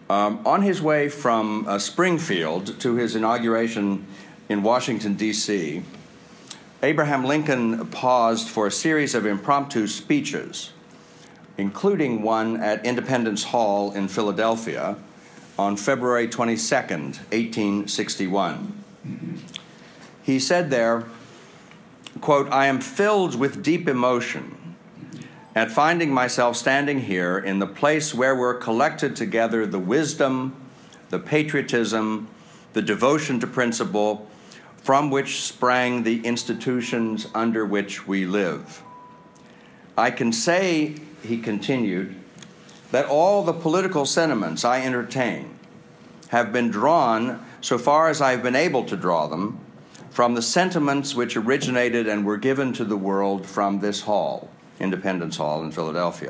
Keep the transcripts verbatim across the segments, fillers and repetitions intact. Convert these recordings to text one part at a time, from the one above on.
Um, on his way from uh, Springfield to his inauguration in Washington, D C, Abraham Lincoln paused for a series of impromptu speeches, including one at Independence Hall in Philadelphia on February twenty-second, eighteen sixty-one. He said there, quote, "I am filled with deep emotion at finding myself standing here in the place where were collected together the wisdom, the patriotism, the devotion to principle, from which sprang the institutions under which we live. I can say," he continued, "that all the political sentiments I entertain have been drawn, so far as I have been able to draw them, from the sentiments which originated and were given to the world from this hall, Independence Hall in Philadelphia."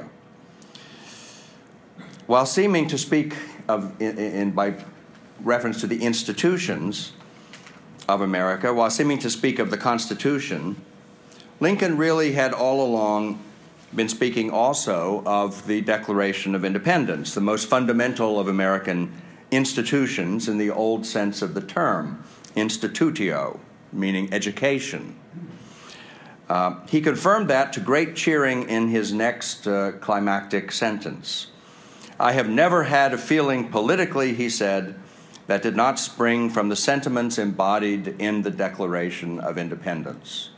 While seeming to speak of, in, in, by reference to the institutions of America, while seeming to speak of the Constitution, Lincoln really had all along been speaking also of the Declaration of Independence, the most fundamental of American institutions in the old sense of the term, institutio, meaning education. Uh, he confirmed that to great cheering in his next uh, climactic sentence. "I have never had a feeling politically," he said, "that did not spring from the sentiments embodied in the Declaration of Independence."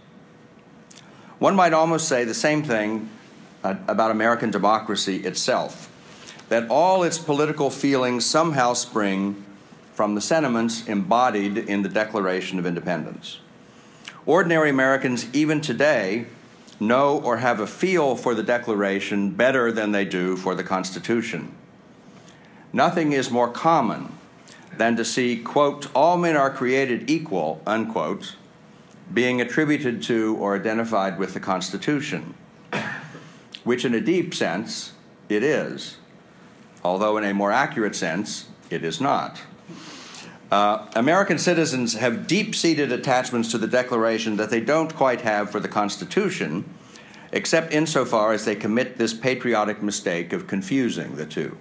One might almost say the same thing uh, about American democracy itself, that all its political feelings somehow spring from the sentiments embodied in the Declaration of Independence. Ordinary Americans, even today, know or have a feel for the Declaration better than they do for the Constitution. Nothing is more common than to see, quote, "all men are created equal," unquote, being attributed to or identified with the Constitution, which in a deep sense it is, although in a more accurate sense it is not. Uh, American citizens have deep-seated attachments to the Declaration that they don't quite have for the Constitution, except insofar as they commit this patriotic mistake of confusing the two.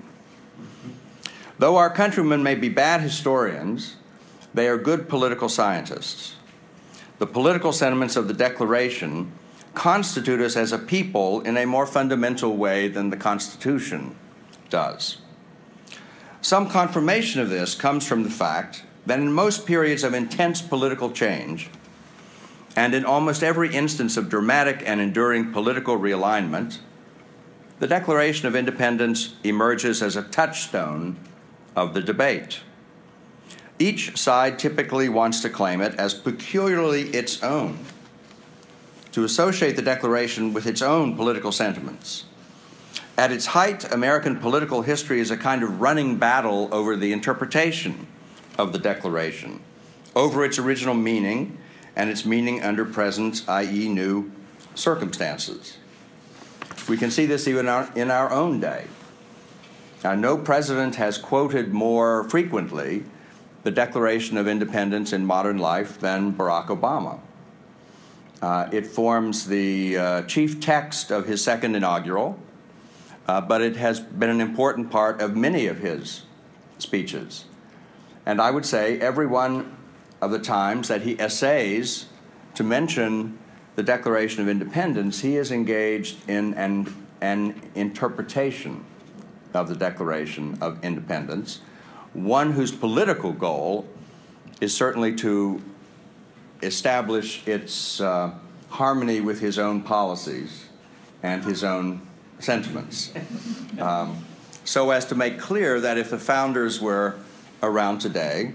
Though our countrymen may be bad historians, they are good political scientists. The political sentiments of the Declaration constitute us as a people in a more fundamental way than the Constitution does. Some confirmation of this comes from the fact that in most periods of intense political change, and in almost every instance of dramatic and enduring political realignment, the Declaration of Independence emerges as a touchstone of the debate. Each side typically wants to claim it as peculiarly its own, to associate the Declaration with its own political sentiments. At its height, American political history is a kind of running battle over the interpretation of the Declaration, over its original meaning and its meaning under present, that is new, circumstances. We can see this even in our own day. Now, no president has quoted more frequently the Declaration of Independence in modern life than Barack Obama. Uh, it forms the uh, chief text of his second inaugural, Uh, but it has been an important part of many of his speeches. And I would say every one of the times that he essays to mention the Declaration of Independence, he is engaged in an, an interpretation of the Declaration of Independence, one whose political goal is certainly to establish its uh, harmony with his own policies and his own sentiments, um, so as to make clear that if the founders were around today,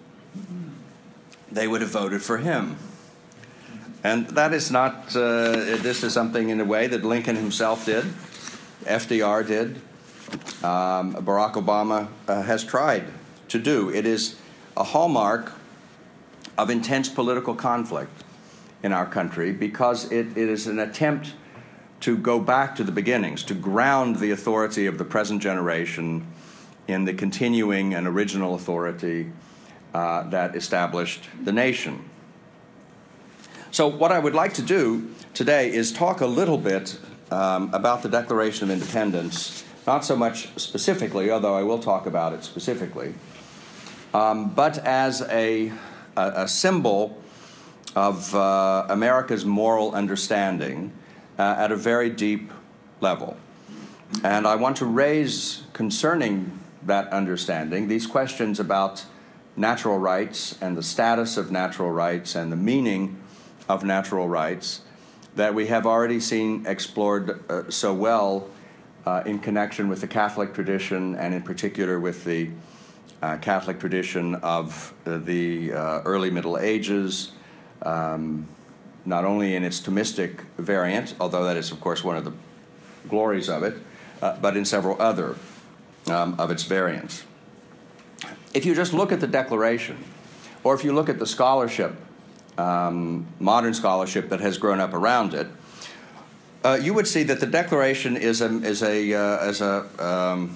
they would have voted for him. And that is not, uh, this is something in a way that Lincoln himself did, F D R did, um, Barack Obama uh, has tried to do. It is a hallmark of intense political conflict in our country because it, it is an attempt to go back to the beginnings, to ground the authority of the present generation in the continuing and original authority uh, that established the nation. So what I would like to do today is talk a little bit um, about the Declaration of Independence not so much specifically, although I will talk about it specifically, um, but as a, a, a symbol of uh, America's moral understanding uh, at a very deep level. And I want to raise concerning that understanding these questions about natural rights and the status of natural rights and the meaning of natural rights that we have already seen explored uh, so well uh, in connection with the Catholic tradition, and in particular with the uh, Catholic tradition of uh, the uh, early Middle Ages, um, not only in its Thomistic variant, although that is, of course, one of the glories of it, uh, but in several other um, of its variants. If you just look at the Declaration, or if you look at the scholarship, um, modern scholarship that has grown up around it, uh, you would see that the Declaration is a is a uh, is a, um,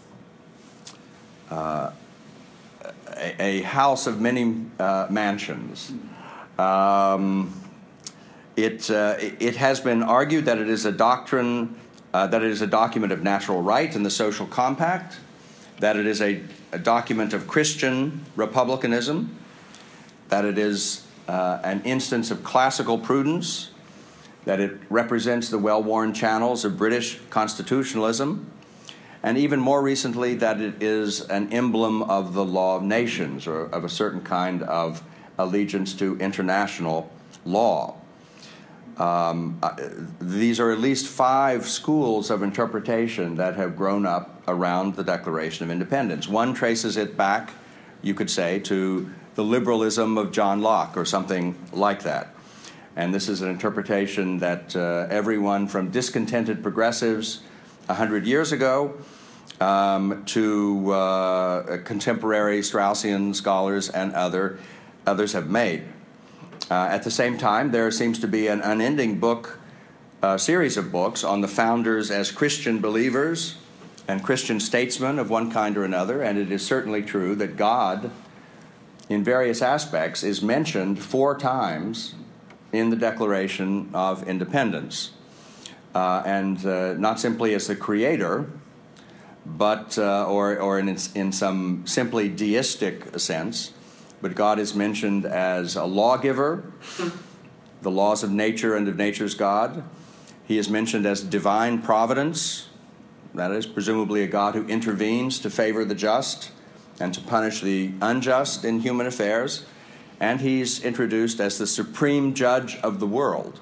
uh, a a house of many uh, mansions. Um, it uh, it has been argued that it is a doctrine, uh, that it is a document of natural right and the social compact, that it is a, a document of Christian republicanism, that it is uh, an instance of classical prudence, that it represents the well-worn channels of British constitutionalism, and even more recently that it is an emblem of the law of nations, or of a certain kind of allegiance to international law. Um, uh, these are at least five schools of interpretation that have grown up around the Declaration of Independence. One traces it back, you could say, to the liberalism of John Locke or something like that. And this is an interpretation that uh, everyone from discontented progressives a hundred years ago um, to uh, contemporary Straussian scholars and other others have made. Uh, at the same time, there seems to be an unending book, uh, series of books on the founders as Christian believers and Christian statesmen of one kind or another, and it is certainly true that God, in various aspects, is mentioned four times in the Declaration of Independence, uh, and uh, not simply as the creator, but uh, or or in in some simply deistic sense. But God is mentioned as a lawgiver, the laws of nature and of nature's God. He is mentioned as divine providence, that is, presumably a God who intervenes to favor the just and to punish the unjust in human affairs. And he's introduced as the supreme judge of the world.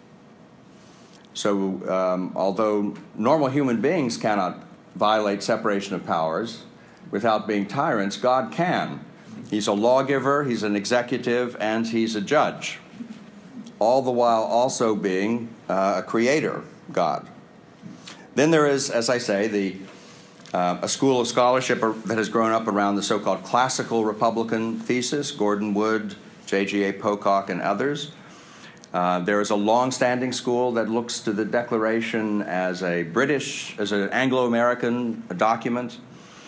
So, um, although normal human beings cannot violate separation of powers without being tyrants, God can. He's a lawgiver, he's an executive, and he's a judge, all the while also being uh, a creator, God. Then there is, as I say, the uh, a school of scholarship that has grown up around the so-called classical Republican thesis, Gordon Wood, J G A Pocock, and others. Uh, there is a long-standing school that looks to the Declaration as a British, as an Anglo-American document.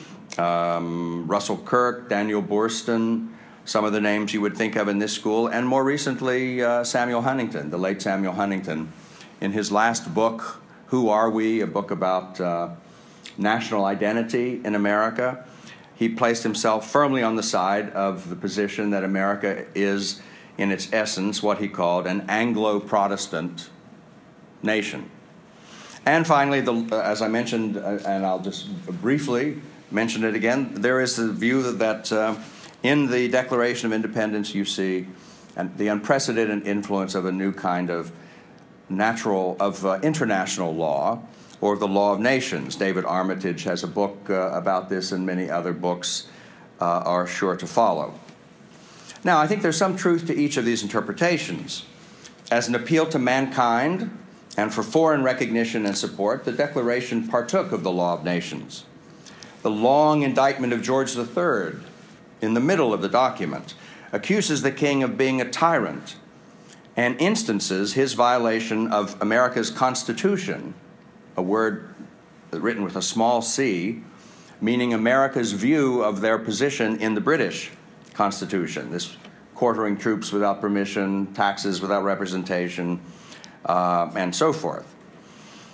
Um, Russell Kirk, Daniel Boorstin, some of the names you would think of in this school, and more recently uh, Samuel Huntington, the late Samuel Huntington, in his last book, Who Are We?, a book about uh, national identity in America. He placed himself firmly on the side of the position that America is, in its essence, what he called an Anglo-Protestant nation. And finally, the, uh, as I mentioned, uh, and I'll just briefly mention it again, there is the view that, that uh, in the Declaration of Independence you see an, the unprecedented influence of a new kind of natural, of uh, international law, or the law of nations. David Armitage has a book uh, about this, and many other books uh, are sure to follow. Now, I think there's some truth to each of these interpretations. As an appeal to mankind and for foreign recognition and support, the Declaration partook of the law of nations. The long indictment of George the Third, in the middle of the document, accuses the king of being a tyrant and instances his violation of America's Constitution, a word written with a small c, meaning America's view of their position in the British Constitution, this quartering troops without permission, taxes without representation, uh, and so forth.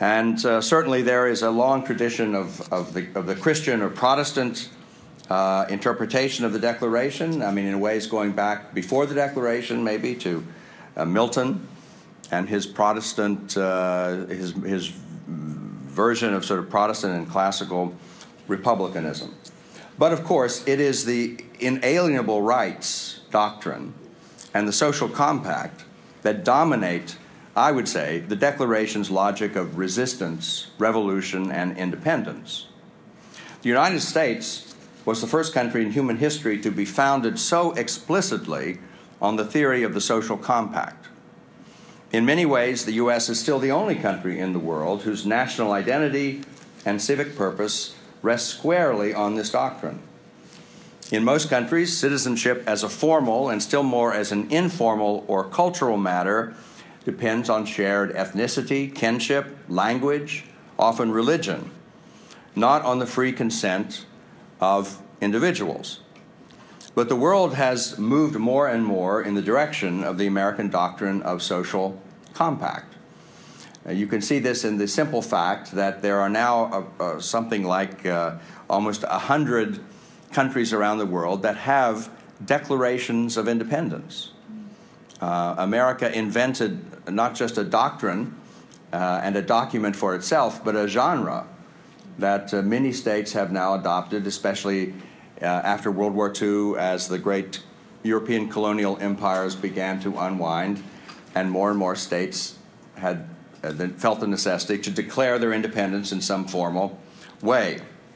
And uh, certainly there is a long tradition of, of, the, of the Christian or Protestant uh, interpretation of the Declaration. I mean, in ways going back before the Declaration, maybe, to uh, Milton and his Protestant, uh, his, his version of sort of Protestant and classical republicanism. But of course, it is the inalienable rights doctrine and the social compact that dominate, I would say, the Declaration's logic of resistance, revolution, and independence. The United States was the first country in human history to be founded so explicitly on the theory of the social compact. In many ways, the U S is still the only country in the world whose national identity and civic purpose rest squarely on this doctrine. In most countries, citizenship as a formal and still more as an informal or cultural matter depends on shared ethnicity, kinship, language, often religion, not on the free consent of individuals. But the world has moved more and more in the direction of the American doctrine of social compact. Uh, you can see this in the simple fact that there are now uh, uh, something like uh, almost one hundred countries around the world that have declarations of independence. Uh, America invented not just a doctrine uh, and a document for itself, but a genre that uh, many states have now adopted, especially uh, after World War Two, as the great European colonial empires began to unwind, and more and more states had uh, felt the necessity to declare their independence in some formal way.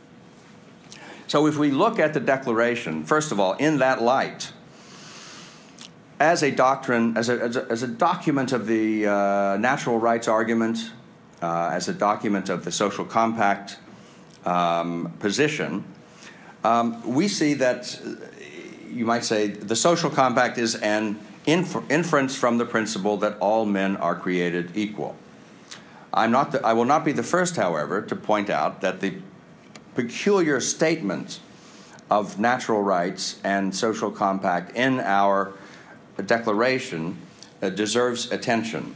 So if we look at the Declaration, first of all, in that light, as a doctrine, as a, as a, as a document of the uh, natural rights argument, uh, as a document of the social compact um, position, um, we see that, you might say, the social compact is an infer- inference from the principle that all men are created equal. I'm not the, I will not be the first, however, to point out that the peculiar statement of natural rights and social compact in our Declaration uh, deserves attention.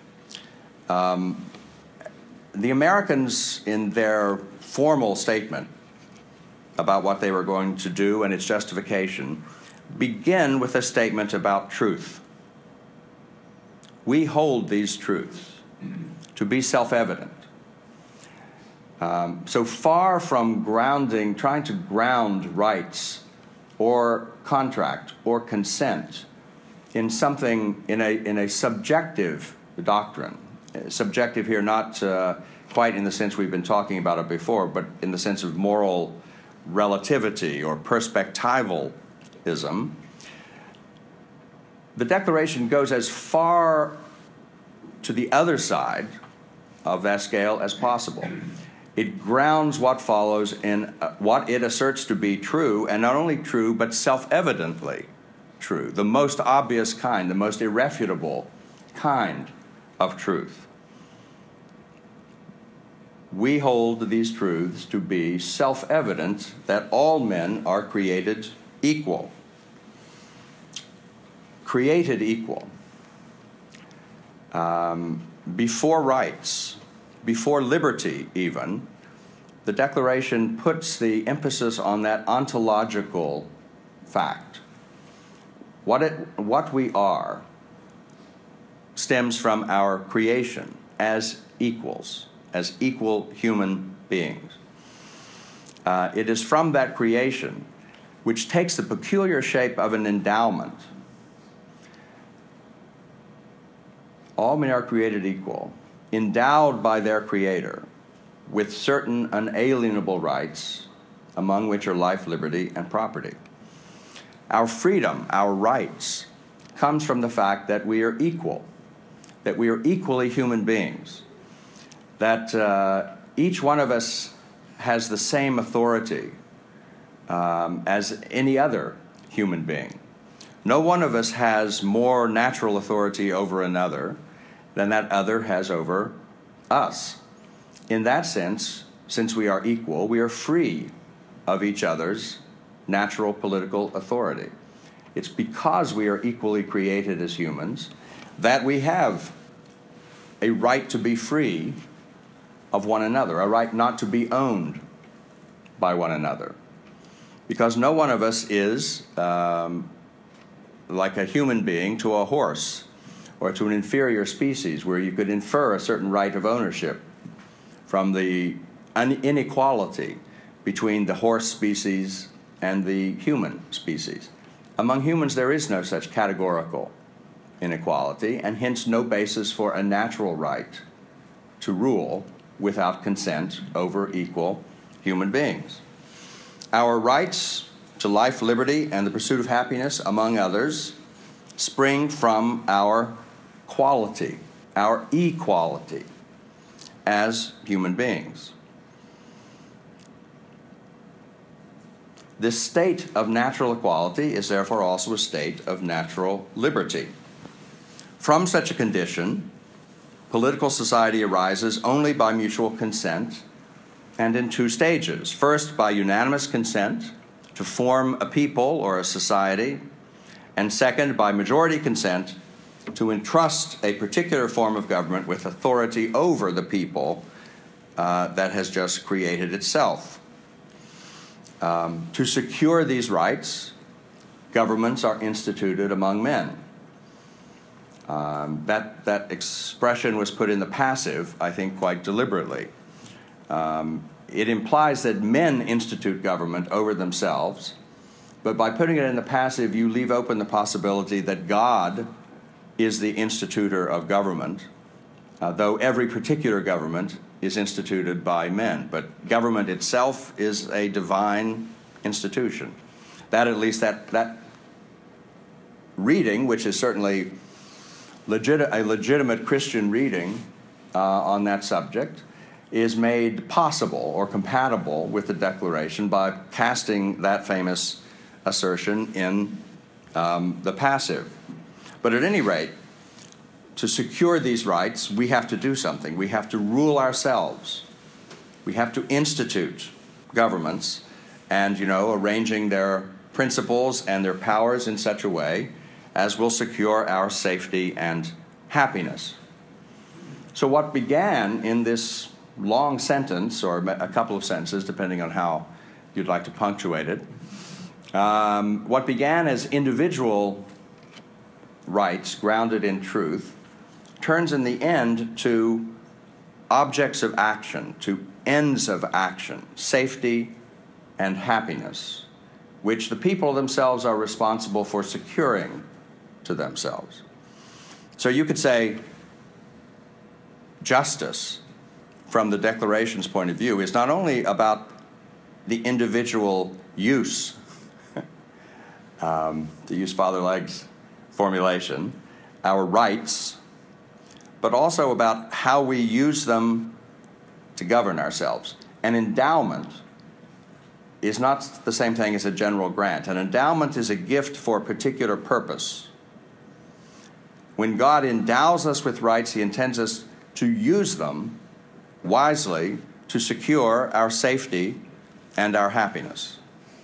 Um, the Americans, in their formal statement about what they were going to do and its justification, begin with a statement about truth. We hold these truths to be self-evident. Um, so far from grounding, trying to ground rights or contract or consent in something, in a, in a subjective doctrine, subjective here not uh, quite in the sense we've been talking about it before, but in the sense of moral relativity or perspectivalism, the Declaration goes as far to the other side of that scale as possible. It grounds what follows in uh, what it asserts to be true, and not only true, but self-evidently true, the most obvious kind, the most irrefutable kind of truth. We hold these truths to be self-evident that all men are created equal. Created equal. Um, before rights, before liberty even, the Declaration puts the emphasis on that ontological fact. What, it, what we are stems from our creation as equals, as equal human beings. Uh, it is from that creation, which takes the peculiar shape of an endowment. All men are created equal, endowed by their Creator with certain unalienable rights, among which are life, liberty, and property. Our freedom, our rights, comes from the fact that we are equal, that we are equally human beings, that uh, each one of us has the same authority um, as any other human being. No one of us has more natural authority over another than that other has over us. In that sense, since we are equal, we are free of each other's natural political authority. It's because we are equally created as humans that we have a right to be free of one another, a right not to be owned by one another. Because no one of us is um, like a human being to a horse or to an inferior species where you could infer a certain right of ownership from the inequality between the horse species and the human species. Among humans, there is no such categorical inequality, and hence no basis for a natural right to rule without consent over equal human beings. Our rights to life, liberty, and the pursuit of happiness, among others, spring from our quality, our equality as human beings. This state of natural equality is therefore also a state of natural liberty. From such a condition, political society arises only by mutual consent and in two stages. First, by unanimous consent to form a people or a society, and second, by majority consent to entrust a particular form of government with authority over the people uh, that has just created itself. Um, to secure these rights, governments are instituted among men. Um, that, that expression was put in the passive, I think, quite deliberately. Um, it implies that men institute government over themselves, but by putting it in the passive, you leave open the possibility that God is the institutor of government, uh, though every particular government is instituted by men. But government itself is a divine institution. That, at least, that, that reading, which is certainly legit, a legitimate Christian reading uh, on that subject, is made possible or compatible with the Declaration by casting that famous assertion in um, the passive. But at any rate, to secure these rights, we have to do something. We have to rule ourselves. We have to institute governments and, you know, arranging their principles and their powers in such a way as will secure our safety and happiness. So what began in this long sentence, or a couple of sentences, depending on how you'd like to punctuate it, um, what began as individual rights grounded in truth turns in the end to objects of action, to ends of action, safety and happiness, which the people themselves are responsible for securing to themselves. So you could say justice, from the Declaration's point of view, is not only about the individual use, um, to use Father Legg's formulation, our rights, but also about how we use them to govern ourselves. An endowment is not the same thing as a general grant. An endowment is a gift for a particular purpose. When God endows us with rights, He intends us to use them wisely to secure our safety and our happiness.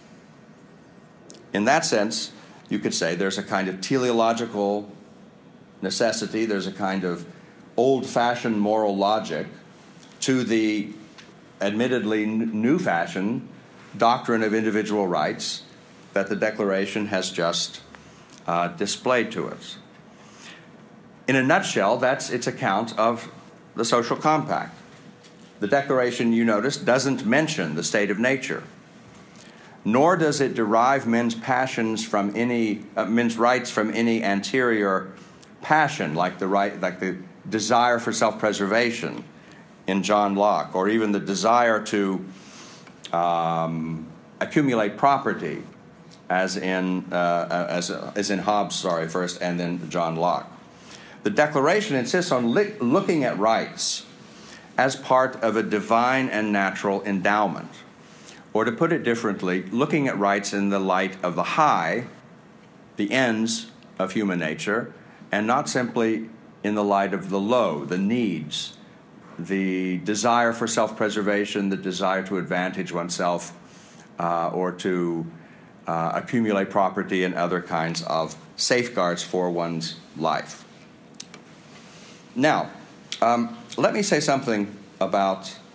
In that sense, you could say there's a kind of teleological necessity, there's a kind of old-fashioned moral logic to the admittedly new-fashioned doctrine of individual rights that the Declaration has just uh, displayed to us. In a nutshell, that's its account of the social compact. The Declaration, you notice, doesn't mention the state of nature, nor does it derive men's passions from any uh, men's rights from any anterior passion, like the right, like the desire for self-preservation in John Locke, or even the desire to um, accumulate property, as in uh, as as in Hobbes, sorry, first, and then John Locke. The Declaration insists on li- looking at rights as part of a divine and natural endowment. Or to put it differently, looking at rights in the light of the high, the ends of human nature, and not simply in the light of the low, the needs, the desire for self-preservation, the desire to advantage oneself, uh, or to uh, accumulate property and other kinds of safeguards for one's life. Now, um, let me say something about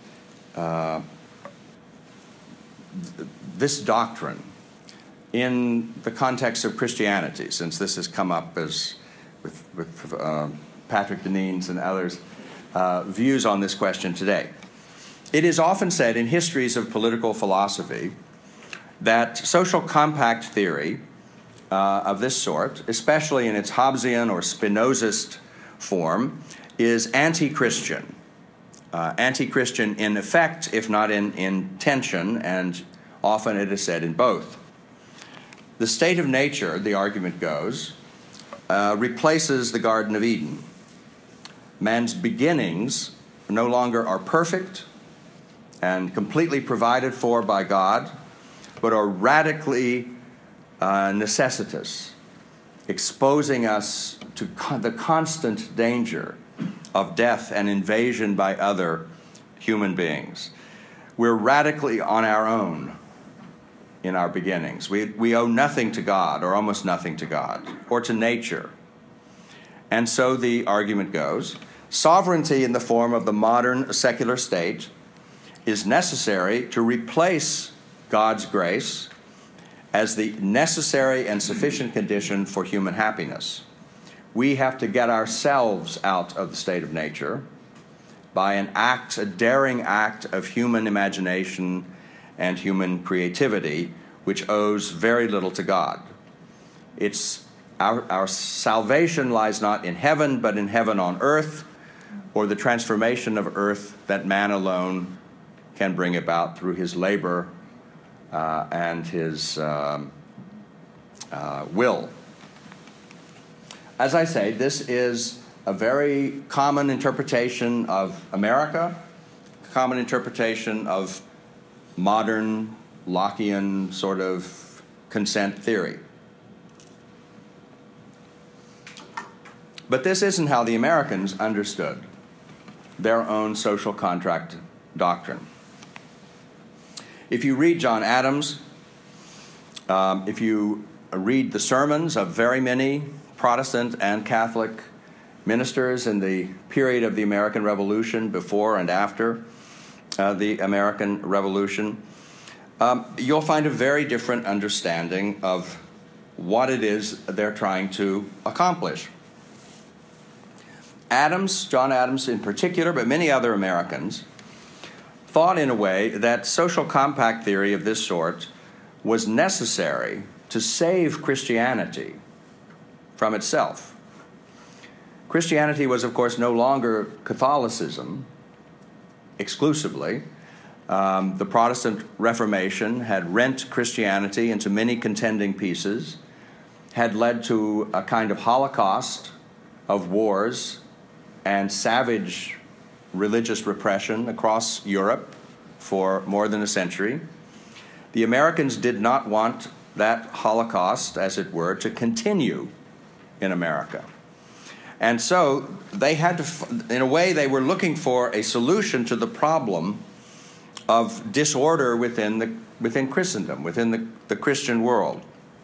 uh, th- this doctrine in the context of Christianity, since this has come up as with, with uh, Patrick Deneen's and others' uh, views on this question today. It is often said in histories of political philosophy that social compact theory uh, of this sort, especially in its Hobbesian or Spinozist form, is anti-Christian. Uh, anti-Christian in effect, if not in intention, and often it is said in both. The state of nature, the argument goes, uh, replaces the Garden of Eden. Man's beginnings no longer are perfect and completely provided for by God, but are radically uh, necessitous, exposing us to con- the constant danger of death and invasion by other human beings. We're radically on our own in our beginnings. We, we owe nothing to God, or almost nothing to God, or to nature. And so the argument goes, sovereignty in the form of the modern secular state is necessary to replace God's grace as the necessary and sufficient condition for human happiness. We have to get ourselves out of the state of nature by an act, a daring act of human imagination and human creativity, which owes very little to God. It's our, our salvation lies not in heaven, but in heaven on earth, or the transformation of earth that man alone can bring about through his labor uh, and his um, uh, will. As I say, this is a very common interpretation of America, common interpretation of modern Lockean sort of consent theory. But this isn't how the Americans understood their own social contract doctrine. If you read John Adams, um, if you read the sermons of very many Protestant and Catholic ministers in the period of the American Revolution, before and after uh, the American Revolution, um, you'll find a very different understanding of what it is they're trying to accomplish. Adams, John Adams in particular, but many other Americans, thought in a way that social compact theory of this sort was necessary to save Christianity from itself. Christianity was, of course, no longer Catholicism exclusively. Um, the Protestant Reformation had rent Christianity into many contending pieces, had led to a kind of holocaust of wars and savage religious repression across Europe for more than a century. The Americans did not want that holocaust, as it were, to continue in America. And so they had to, in a way, they were looking for a solution to the problem of disorder within the within Christendom, within the, the Christian world.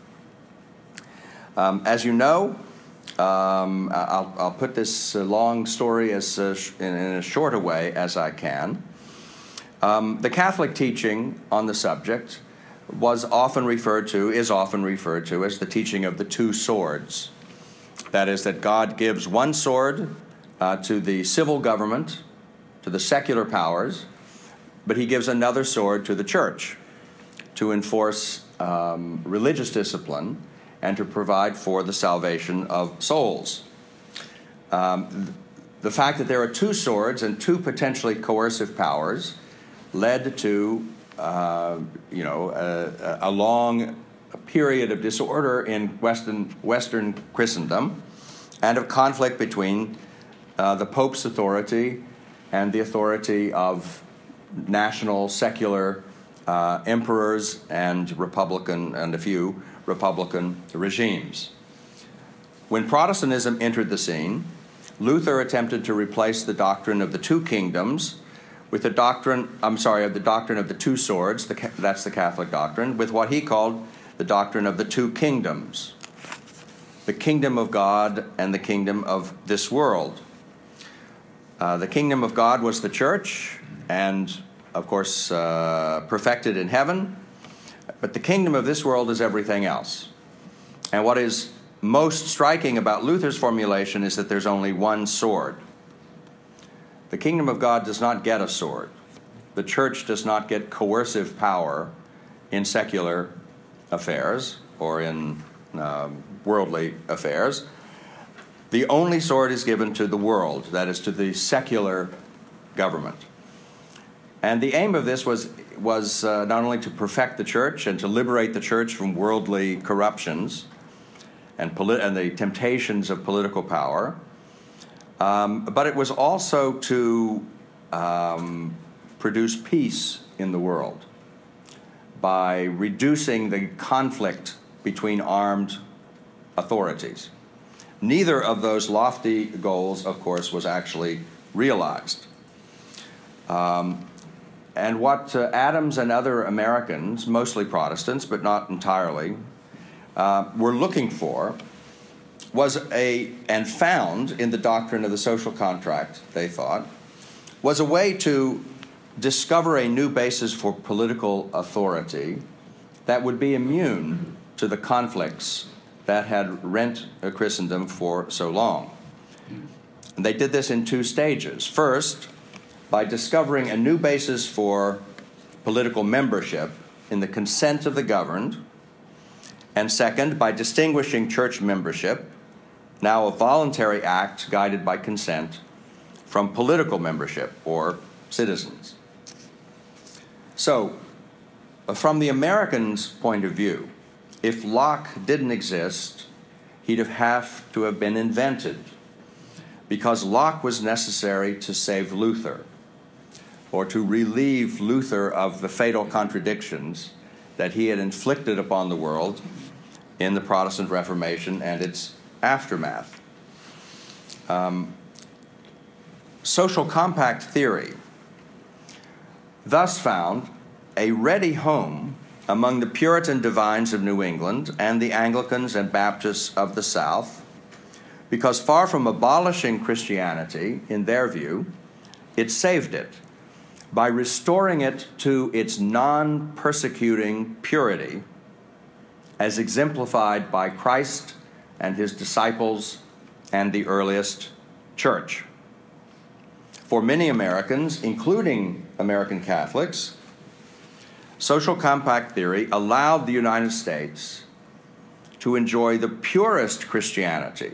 Um, as you know, um, I'll, I'll put this uh, long story as uh, sh- in, in as short a way as I can. Um, the Catholic teaching on the subject was often referred to, is often referred to as the teaching of the two swords. That is, that God gives one sword uh, to the civil government, to the secular powers, but he gives another sword to the church to enforce um, religious discipline and to provide for the salvation of souls. Um, the fact that there are two swords and two potentially coercive powers led to, uh, you know, a, a long period of disorder in Western, Western Christendom and of conflict between uh, the Pope's authority and the authority of national secular uh, emperors and Republican and a few Republican regimes. When Protestantism entered the scene, Luther attempted to replace the doctrine of the two kingdoms with the doctrine, I'm sorry, of the doctrine of the two swords, the, that's the Catholic doctrine, with what he called the doctrine of the two kingdoms, the kingdom of God and the kingdom of this world. Uh, the kingdom of God was the church, and of course, uh, perfected in heaven, but the kingdom of this world is everything else. And what is most striking about Luther's formulation is that there's only one sword. The kingdom of God does not get a sword. The church does not get coercive power in secular affairs or in uh, worldly affairs. The only sword is given to the world, that is, to the secular government. And the aim of this was, was uh, not only to perfect the church and to liberate the church from worldly corruptions and, polit- and the temptations of political power, um, but it was also to um, produce peace in the world by reducing the conflict between armed authorities. Neither of those lofty goals, of course, was actually realized. Um, and what uh, Adams and other Americans, mostly Protestants, but not entirely, uh, were looking for was a, and found in the doctrine of the social contract, they thought, was a way to discover a new basis for political authority that would be immune to the conflicts that had rent Christendom for so long. And they did this in two stages. First, by discovering a new basis for political membership in the consent of the governed, and second, by distinguishing church membership, now a voluntary act guided by consent, from political membership or citizens. So, from the Americans' point of view, if Locke didn't exist, he'd have have to have been invented, because Locke was necessary to save Luther, or to relieve Luther of the fatal contradictions that he had inflicted upon the world in the Protestant Reformation and its aftermath. Um, social compact theory thus found a ready home among the Puritan divines of New England and the Anglicans and Baptists of the South, because far from abolishing Christianity, in their view, it saved it by restoring it to its non-persecuting purity, as exemplified by Christ and his disciples and the earliest church. For many Americans, including American Catholics, social compact theory allowed the United States to enjoy the purest Christianity,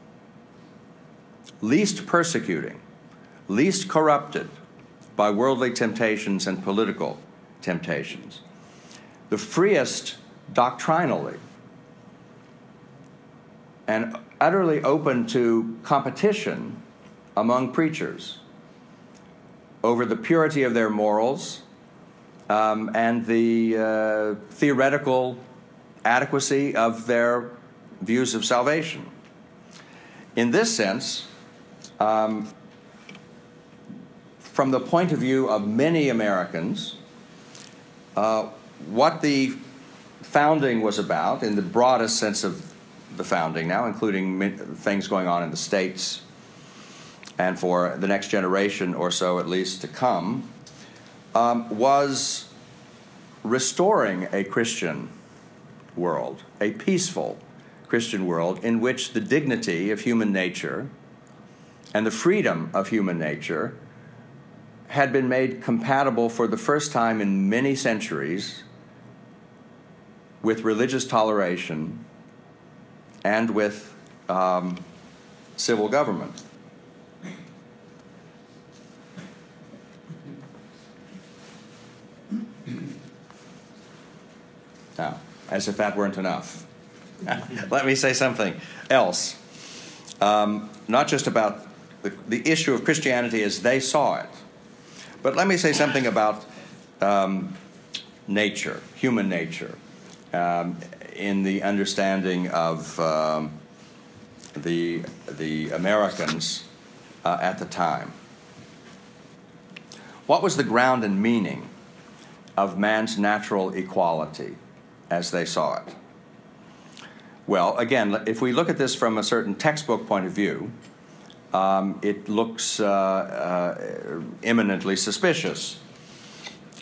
least persecuting, least corrupted by worldly temptations and political temptations, the freest doctrinally, and utterly open to competition among preachers over the purity of their morals um, and the uh, theoretical adequacy of their views of salvation. In this sense, um, from the point of view of many Americans, uh, what the founding was about, in the broadest sense of the founding now, including things going on in the States and for the next generation or so at least to come, um, was restoring a Christian world, a peaceful Christian world in which the dignity of human nature and the freedom of human nature had been made compatible for the first time in many centuries with religious toleration and with um, civil government. Now, as if that weren't enough, let me say something else. Um, not just about the, the issue of Christianity as they saw it, but let me say something about um, nature, human nature, um, in the understanding of um, the, the Americans uh, at the time. What was the ground and meaning of man's natural equality as they saw it? Well, again, if we look at this from a certain textbook point of view, um, it looks uh, uh, eminently suspicious.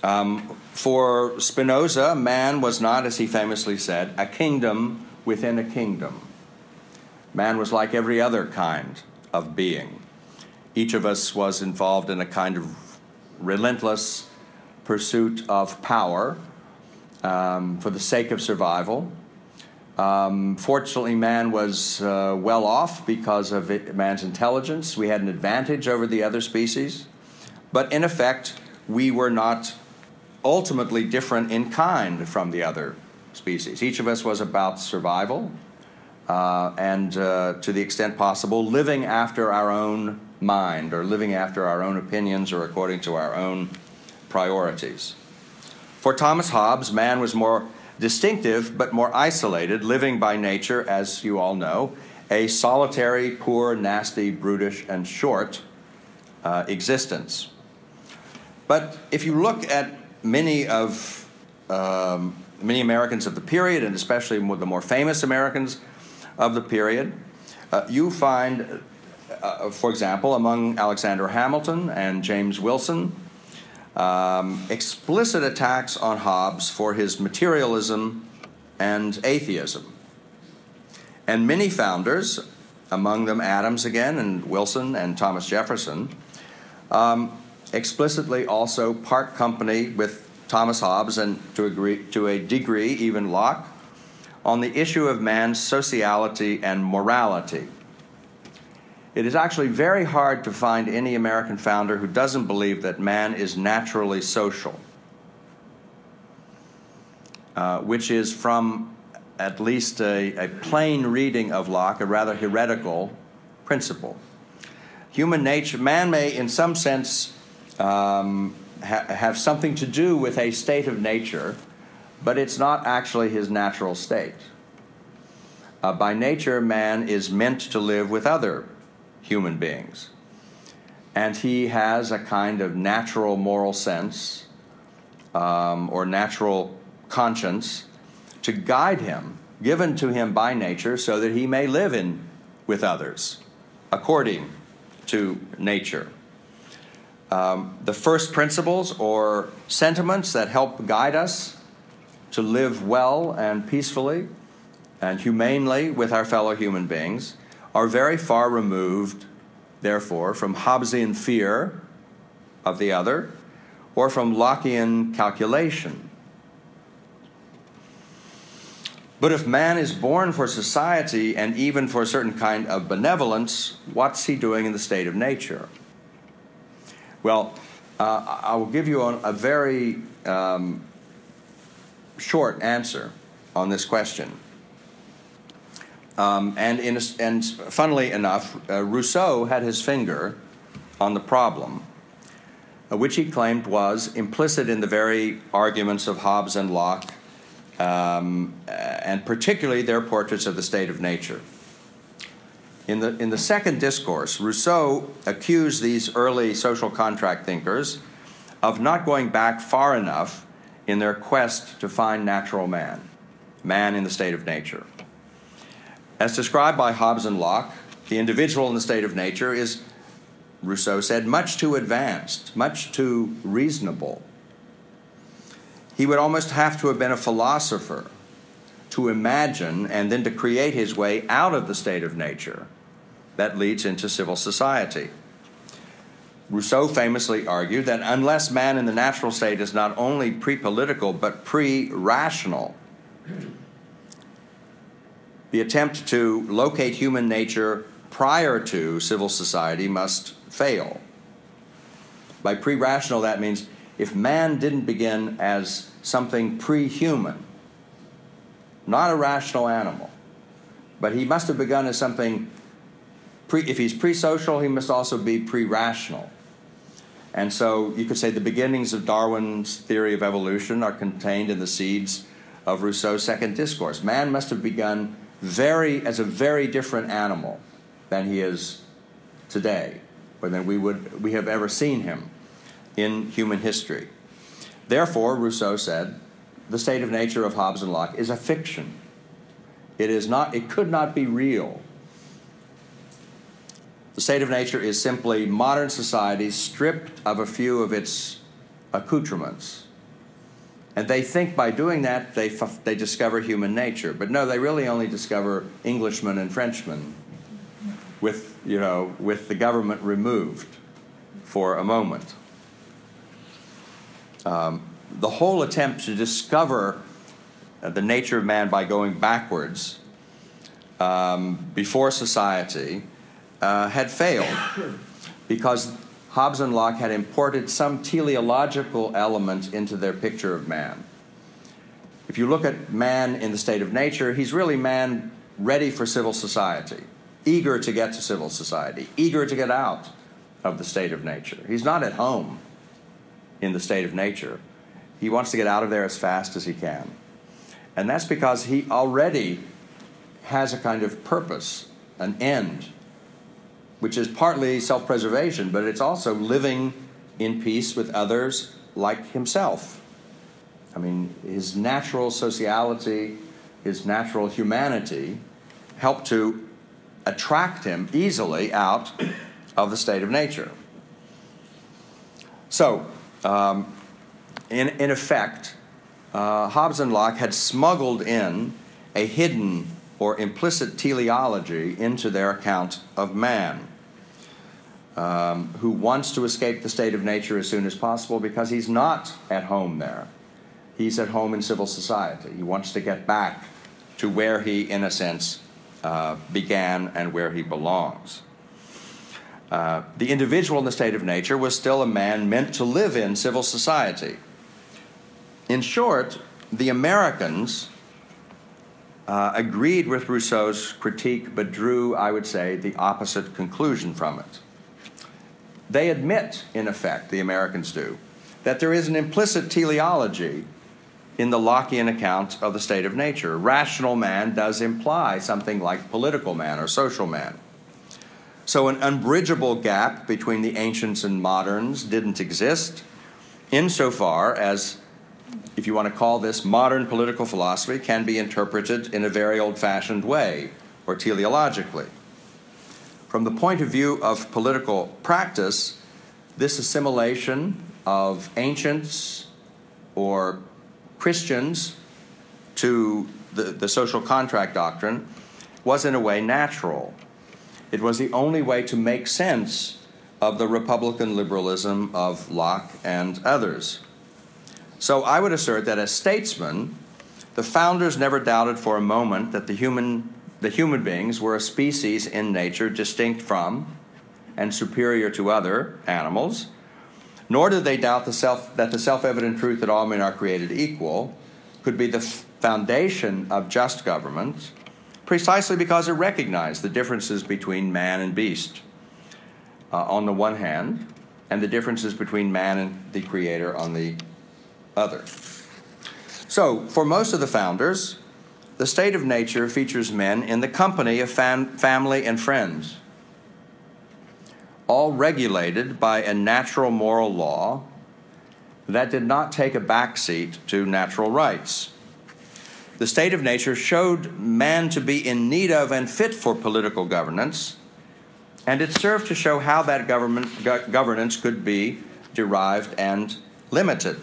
Um, for Spinoza, man was not, as he famously said, a kingdom within a kingdom. Man was like every other kind of being. Each of us was involved in a kind of relentless pursuit of power um, for the sake of survival. Um, fortunately, man was uh, well off because of it, man's intelligence. We had an advantage over the other species. But in effect, we were not ultimately different in kind from the other species. Each of us was about survival uh, and, uh, to the extent possible, living after our own mind or living after our own opinions or according to our own priorities. For Thomas Hobbes, man was more distinctive but more isolated, living by nature, as you all know, a solitary, poor, nasty, brutish, and short uh, existence. But if you look at many of um, many Americans of the period, and especially the more famous Americans of the period, uh, you find, uh, for example, among Alexander Hamilton and James Wilson, um, explicit attacks on Hobbes for his materialism and atheism. And many founders, among them Adams again, and Wilson and Thomas Jefferson, um, explicitly also part company with Thomas Hobbes and to, agree, to a degree even Locke on the issue of man's sociality and morality. It is actually very hard to find any American founder who doesn't believe that man is naturally social, uh, which is, from at least a, a plain reading of Locke, a rather heretical principle. Human nature, man may in some sense um, ha- have something to do with a state of nature, but it's not actually his natural state. Uh, by nature, man is meant to live with other human beings. And he has a kind of natural moral sense um, or natural conscience to guide him, given to him by nature, so that he may live in with others according to nature. Um, the first principles or sentiments that help guide us to live well and peacefully and humanely with our fellow human beings are very far removed, therefore, from Hobbesian fear of the other or from Lockean calculation. But if man is born for society and even for a certain kind of benevolence, what's he doing in the state of nature? Well, uh, I will give you a, a very um, short answer on this question. Um, and, in a, and funnily enough, uh, Rousseau had his finger on the problem, uh, which he claimed was implicit in the very arguments of Hobbes and Locke, um, and particularly their portraits of the state of nature. In the, in the second discourse, Rousseau accused these early social contract thinkers of not going back far enough in their quest to find natural man, man in the state of nature. As described by Hobbes and Locke, the individual in the state of nature is, Rousseau said, much too advanced, much too reasonable. He would almost have to have been a philosopher to imagine and then to create his way out of the state of nature that leads into civil society. Rousseau famously argued that unless man in the natural state is not only pre-political but pre-rational, the attempt to locate human nature prior to civil society must fail. By pre-rational, that means if man didn't begin as something pre-human, not a rational animal, but he must have begun as something, pre, if he's pre-social, he must also be pre-rational. And so you could say the beginnings of Darwin's theory of evolution are contained in the seeds of Rousseau's second discourse. Man must have begun very as a very different animal than he is today, or than we would we have ever seen him in human history. Therefore, Rousseau said, the state of nature of Hobbes and Locke is a fiction. It is not, it could not be real. The state of nature is simply modern society stripped of a few of its accoutrements, And they think by doing that they, f- they discover human nature. But no, they really only discover Englishmen and Frenchmen with, you know, with the government removed for a moment. Um, the whole attempt to discover uh, the nature of man by going backwards um, before society uh, had failed because Hobbes and Locke had imported some teleological element into their picture of man. If you look at man in the state of nature, he's really man ready for civil society, eager to get to civil society, eager to get out of the state of nature. He's not at home in the state of nature. He wants to get out of there as fast as he can. And that's because he already has a kind of purpose, an end, which is partly self-preservation, but it's also living in peace with others like himself. I mean, his natural sociality, his natural humanity help to attract him easily out of the state of nature. So, um, in, in effect, uh, Hobbes and Locke had smuggled in a hidden or implicit teleology into their account of man, um, who wants to escape the state of nature as soon as possible because he's not at home there. He's at home in civil society. He wants to get back to where he, in a sense, uh, began and where he belongs. Uh, the individual in the state of nature was still a man meant to live in civil society. In short, the Americans uh, agreed with Rousseau's critique, but drew, I would say, the opposite conclusion from it. They admit, in effect, the Americans do, that there is an implicit teleology in the Lockean account of the state of nature. Rational man does imply something like political man or social man. So an unbridgeable gap between the ancients and moderns didn't exist, insofar as, if you want to call this modern political philosophy, can be interpreted in a very old-fashioned way, or teleologically. From the point of view of political practice, this assimilation of ancients or Christians to the, the social contract doctrine was in a way natural. It was the only way to make sense of the Republican liberalism of Locke and others. So I would assert that as statesmen, the founders never doubted for a moment that the human, the human beings were a species in nature distinct from and superior to other animals, nor did they doubt the self, that the self-evident truth that all men are created equal could be the f- foundation of just government, precisely because it recognized the differences between man and beast uh, on the one hand, and the differences between man and the Creator on the other. So, for most of the founders, the state of nature features men in the company of fam- family and friends, all regulated by a natural moral law that did not take a backseat to natural rights. The state of nature showed man to be in need of and fit for political governance, and it served to show how that government, go- governance could be derived and limited.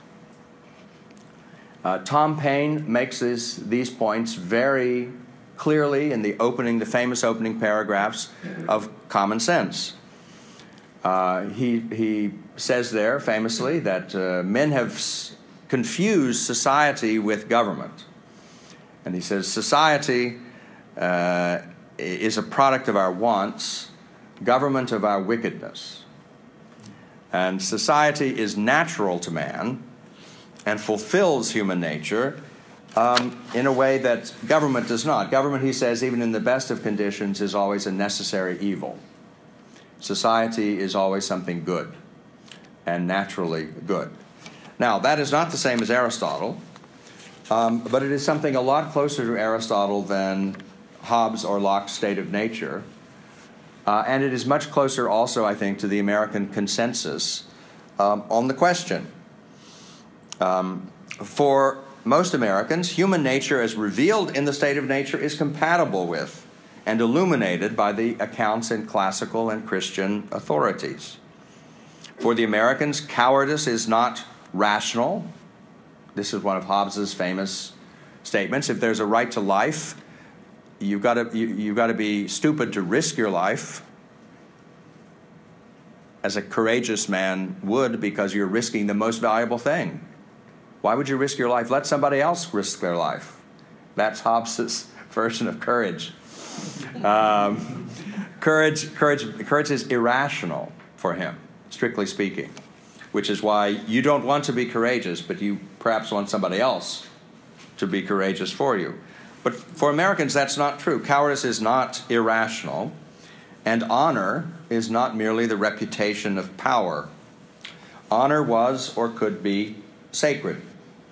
Uh, Tom Paine makes this, these points very clearly in the opening, the famous opening paragraphs of Common Sense. Uh, he, he says there famously that uh, men have s- confused society with government. And he says society uh, is a product of our wants, government of our wickedness. And society is natural to man and fulfills human nature um, in a way that government does not. Government, he says, even in the best of conditions, is always a necessary evil. Society is always something good and naturally good. Now, that is not the same as Aristotle, um, but it is something a lot closer to Aristotle than Hobbes or Locke's state of nature. Uh, and it is much closer also, I think, to the American consensus um, on the question. Um, for most Americans, human nature as revealed in the state of nature is compatible with and illuminated by the accounts in classical and Christian authorities. For the Americans, cowardice is not rational. This is one of Hobbes's famous statements. If there's a right to life, you've got to you, you've got to be stupid to risk your life, as a courageous man would, because you're risking the most valuable thing. Why would you risk your life? Let somebody else risk their life. That's Hobbes's version of courage. Um, courage, courage, courage is irrational for him, strictly speaking, which is why you don't want to be courageous, but you perhaps want somebody else to be courageous for you. But for Americans, that's not true. Cowardice is not irrational, and honor is not merely the reputation of power. Honor was or could be sacred.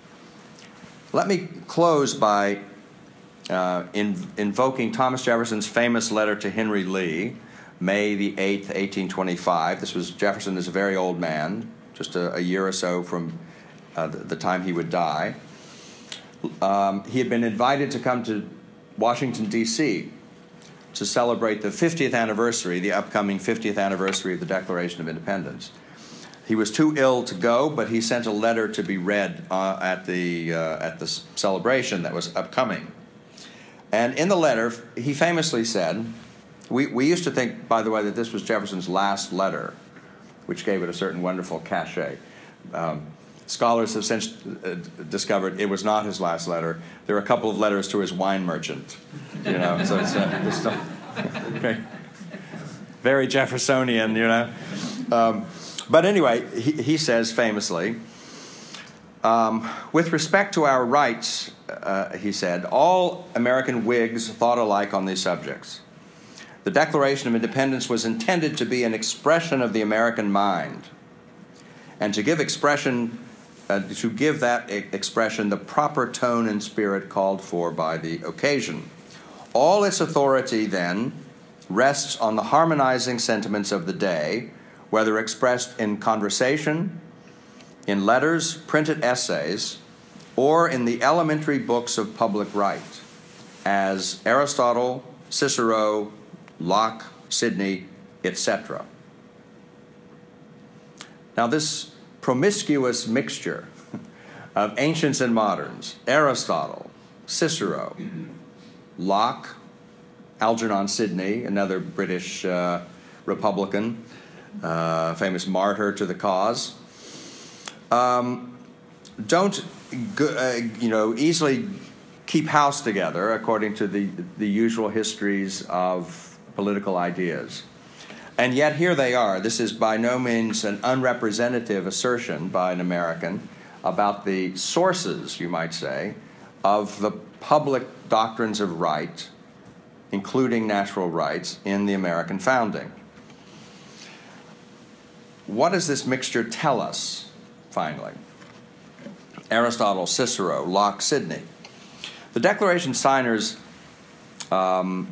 Let me close by uh, in, invoking Thomas Jefferson's famous letter to Henry Lee, May the eighth, eighteen twenty-five. This was Jefferson is a very old man, just a, a year or so from uh, the, the time he would die. Um, he had been invited to come to Washington, D C to celebrate the fiftieth anniversary, the upcoming fiftieth anniversary of the Declaration of Independence. He was too ill to go, but he sent a letter to be read uh, at the uh, at the celebration that was upcoming. And in the letter, he famously said, we, we used to think, by the way, that this was Jefferson's last letter, which gave it a certain wonderful cachet. Um, scholars have since uh, discovered it was not his last letter. There are a couple of letters to his wine merchant, you know. So it's, uh, it's uh, okay. Very Jeffersonian, you know. Um, but anyway, he, he says famously, um, with respect to our rights, uh, he said, all American Whigs thought alike on these subjects. The Declaration of Independence was intended to be an expression of the American mind, and to give expression, uh, to give that e- expression the proper tone and spirit called for by the occasion. All its authority, then, rests on the harmonizing sentiments of the day, whether expressed in conversation, in letters, printed essays, or in the elementary books of public right, as Aristotle, Cicero, Locke, Sidney, et cetera. Now, this promiscuous mixture of ancients and moderns, Aristotle, Cicero, Locke, Algernon Sidney, another British uh, Republican, uh, famous martyr to the cause, um, don't uh, you know easily keep house together according to the the usual histories of political ideas. And yet here they are. This is by no means an unrepresentative assertion by an American about the sources, you might say, of the public doctrines of right, including natural rights, in the American founding. What does this mixture tell us, finally? Aristotle, Cicero, Locke, Sidney. The Declaration signers um,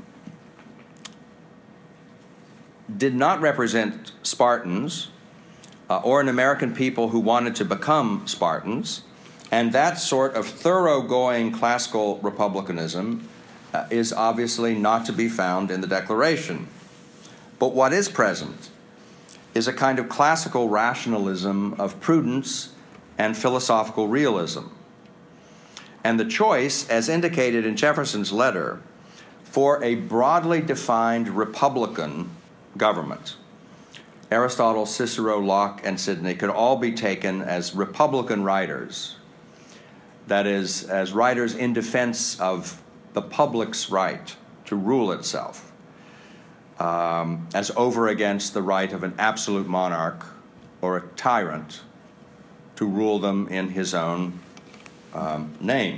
did not represent Spartans uh, or an American people who wanted to become Spartans, and that sort of thoroughgoing classical republicanism uh, is obviously not to be found in the Declaration. But what is present is a kind of classical rationalism of prudence and philosophical realism. And the choice, as indicated in Jefferson's letter, for a broadly defined republican government. Aristotle, Cicero, Locke, and Sidney could all be taken as republican writers, that is, as writers in defense of the public's right to rule itself, um, as over against the right of an absolute monarch or a tyrant to rule them in his own um, name.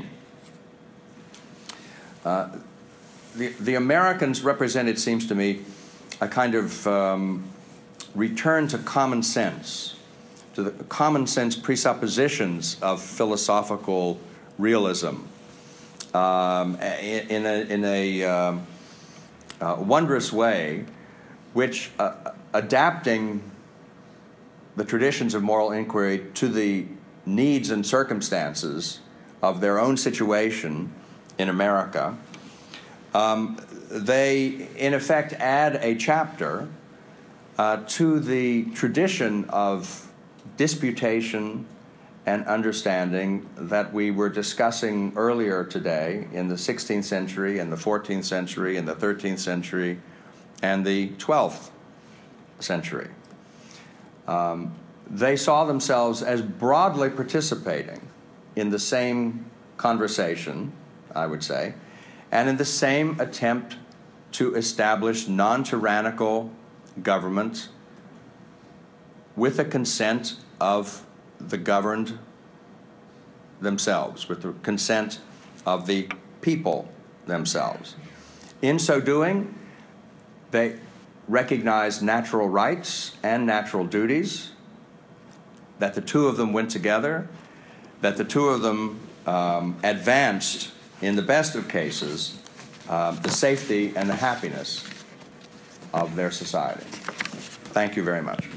Uh, the, the Americans represent, it seems to me, a kind of um, return to common sense, to the common sense presuppositions of philosophical realism, um, in, in a, in a um, uh, wondrous way, which uh, adapting the traditions of moral inquiry to the needs and circumstances of their own situation in America, um, they, in effect, add a chapter uh, to the tradition of disputation and understanding that we were discussing earlier today in the sixteenth century and the fourteenth century and the thirteenth century and the twelfth century. Um, they saw themselves as broadly participating in the same conversation, I would say, and in the same attempt to establish non-tyrannical government with the consent of the governed themselves, with the consent of the people themselves. In so doing, they recognized natural rights and natural duties, that the two of them went together, that the two of them um, advanced, in the best of cases, uh, the safety and the happiness of their society. Thank you very much.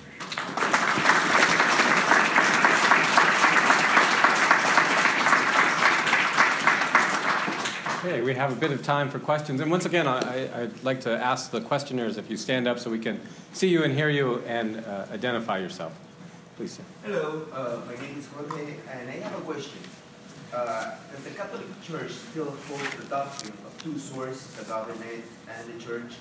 Okay, we have a bit of time for questions. And once again, I, I'd like to ask the questioners if you stand up so we can see you and hear you and uh, identify yourself. Please, sir. Hello, uh, my name is Jorge, and I have a question. Uh, does the Catholic Church still hold the doctrine of two swords, the government and the church?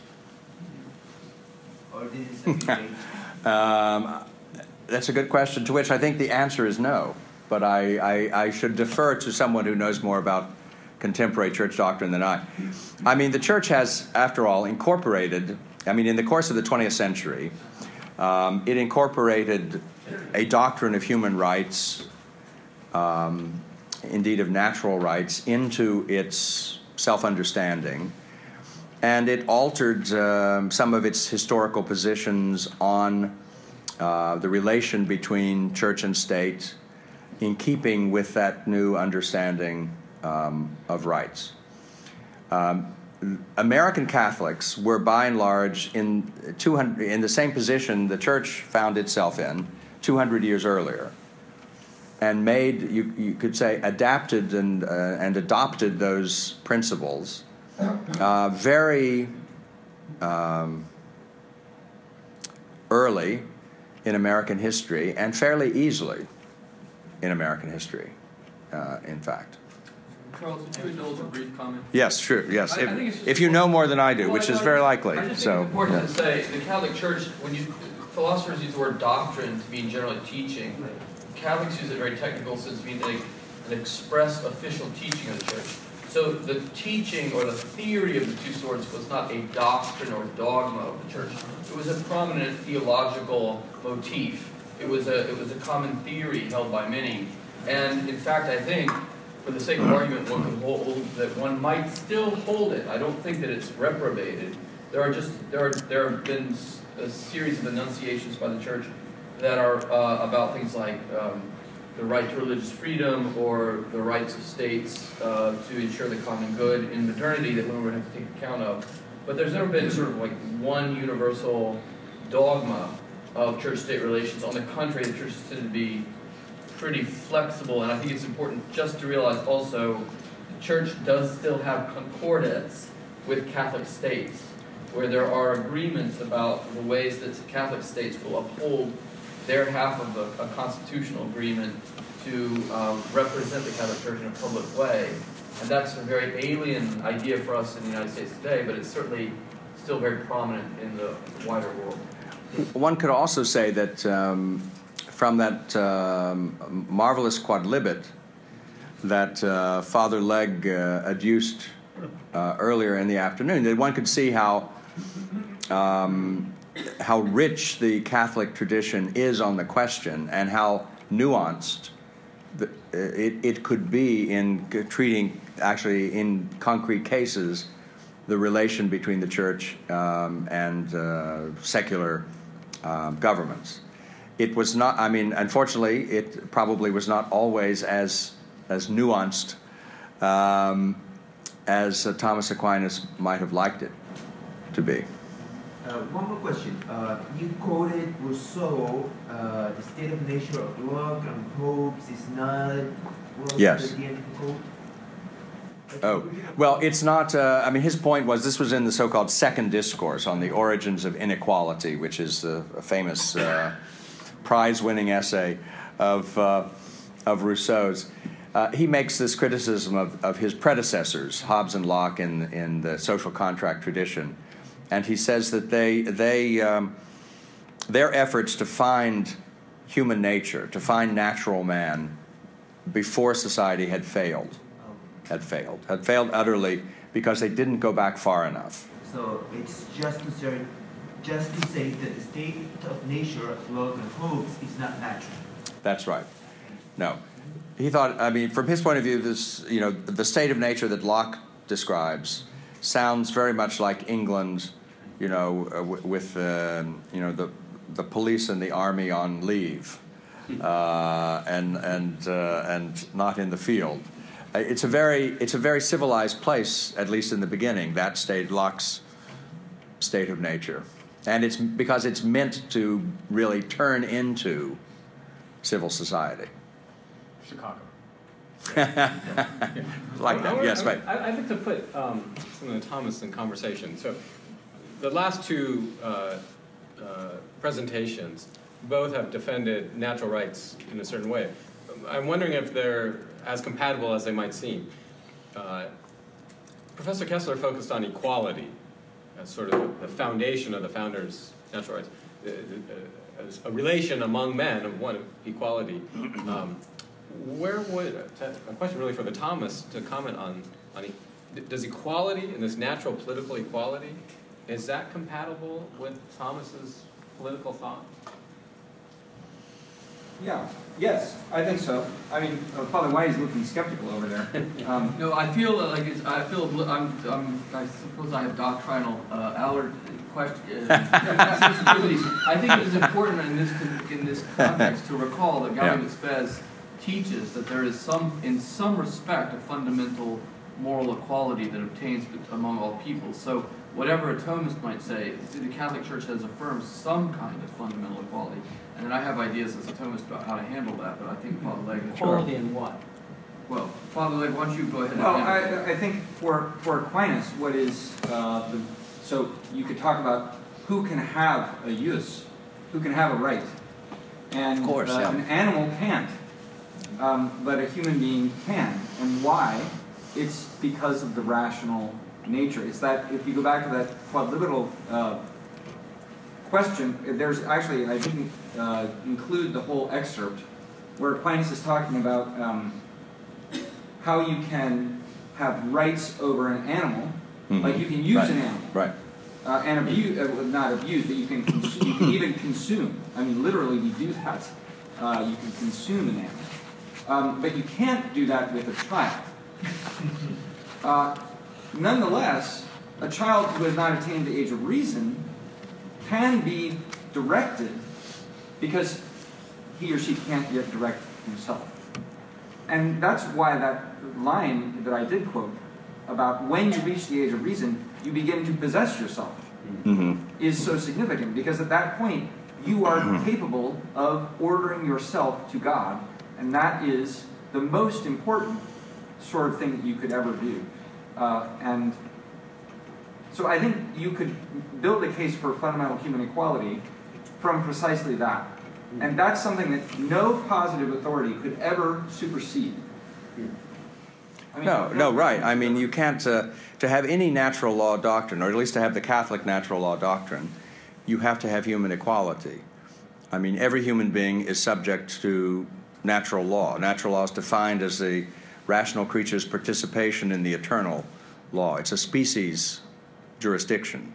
Or this is a new change? um, that's a good question, to which I think the answer is no. But I, I, I should defer to someone who knows more about contemporary church doctrine than I. I mean, the church has, after all, incorporated, I mean, in the course of the twentieth century, um, it incorporated a doctrine of human rights, um, indeed of natural rights, into its self-understanding. And it altered um, some of its historical positions on uh, the relation between church and state in keeping with that new understanding Um, of rights. Um, American Catholics were by and large in two hundred in the same position the church found itself in two hundred years earlier, and made, you, you could say, adapted and uh, and adopted those principles uh, very um, early in American history, and fairly easily in American history, uh, in fact. Charles, would you indulge a brief comment? Yes, sure, yes. I- I if, think it's just if you know more than I do, Well, which I is know- very likely. I just so, think it's important yeah. to say the Catholic Church, when you philosophers use the word doctrine to mean generally teaching, Catholics use a very technical sense to mean a, an express official teaching of the church. So the teaching or the theory of the two swords was not a doctrine or dogma of the church. It was a prominent theological motif. It was a it was a common theory held by many. And in fact, I think, for the sake of argument, one could hold that one might still hold it. I don't think that it's reprobated. There are just there are there have been a series of enunciations by the church that are uh, about things like um, the right to religious freedom or the rights of states uh, to ensure the common good in modernity that one would have to take account of. But there's never been sort of like one universal dogma of church-state relations. On the contrary, the church has tended to be pretty flexible, and I think it's important just to realize also the church does still have concordats with Catholic states, where there are agreements about the ways that Catholic states will uphold their half of a, a constitutional agreement to um, represent the Catholic Church in a public way. And that's a very alien idea for us in the United States today, but it's certainly still very prominent in the wider world. One could also say that um, from that um, marvelous quadlibet that uh, Father Legg uh, adduced uh, earlier in the afternoon, that one could see how um, how rich the Catholic tradition is on the question, and how nuanced the, it, it could be in treating, actually in concrete cases, the relation between the church um, and uh, secular uh, governments. It was not, I mean, unfortunately, it probably was not always as as nuanced um, as uh, Thomas Aquinas might have liked it to be. Uh, one more question. Uh, you quoted Rousseau, uh, the state of nature of love and hopes is not. What was Yes. the end of the quote? Oh, well, it's not, uh, I mean, his point was, this was in the so-called Second Discourse on the Origins of Inequality, which is a, a famous uh, prize-winning essay of uh, of Rousseau's. Uh, he makes this criticism of, of his predecessors, Hobbes and Locke, in, in the social contract tradition. And he says that they, they, um, their efforts to find human nature, to find natural man, before society had failed, had failed, had failed utterly because they didn't go back far enough. So it's just to say, just to say that the state of nature, as Locke hopes, is not natural. That's right. No. He thought, I mean, from his point of view, this, you know, the state of nature that Locke describes sounds very much like England, you know, uh, w- with, uh, you know, the, the police and the army on leave. Uh, and and uh, and not in the field. Uh, it's a very it's a very civilized place, at least in the beginning. That state, Locke's state of nature, and it's because it's meant to really turn into civil society. Chicago. Like that, yes, right. I, I'd like to put um, some of the Thomas in conversation. So, the last two uh, uh, presentations both have defended natural rights in a certain way. I'm wondering if they're as compatible as they might seem. Uh, Professor Kessler focused on equality as sort of the foundation of the founders' natural rights, uh, uh, as a relation among men of one, equality. Um, where would, a question really for the Thomas to comment on, on e- does equality, and this natural political equality, is that compatible with Thomas's political thought? Yeah, yes, I think so. I mean, uh, Father White is looking skeptical over there. Um, No, I feel like it's, I feel, I'm, I'm, I suppose I have doctrinal uh, aller question, uh, sensibilities. I think it is important in this, in this context to recall that Gaudium et Spes teaches that there is some, in some respect, a fundamental moral equality that obtains among all people. So whatever a Thomist might say, the Catholic Church has affirmed some kind of fundamental equality. And then I have ideas as a Thomist about how to handle that, but I think Father Legg... Equality in what? Well, Father Legg, why don't you go ahead and well, handle I, I think for, for Aquinas, what is uh, the... So you could talk about who can have a use, who can have a right. And Of course, uh, yeah. an animal can't, um, but a human being can. And why? It's because of the rational nature. It's that, if you go back to that quadlibetal uh, question, there's actually, I didn't uh, include the whole excerpt, where Aquinas is talking about um, how you can have rights over an animal, Mhm. like you can use Right. an animal, Right. uh, and abuse, uh, well, not abuse, but you can, cons- you can even consume. I mean, literally, we do that. Uh, you can consume an animal. Um, but you can't do that with a child. Uh, nonetheless, a child who has not attained the age of reason can be directed because he or she can't yet direct himself. And that's why that line that I did quote about when you reach the age of reason, you begin to possess yourself Mm-hmm. is so significant, because at that point you are capable of ordering yourself to God, and that is the most important sort of thing that you could ever do. Uh, and so I think you could build a case for fundamental human equality from precisely that. And that's something that no positive authority could ever supersede. I mean, No, no, right. I mean, you can't, uh, to have any natural law doctrine, or at least to have the Catholic natural law doctrine, you have to have human equality. I mean, every human being is subject to natural law. Natural law is defined as the rational creature's participation in the eternal law. It's a species jurisdiction.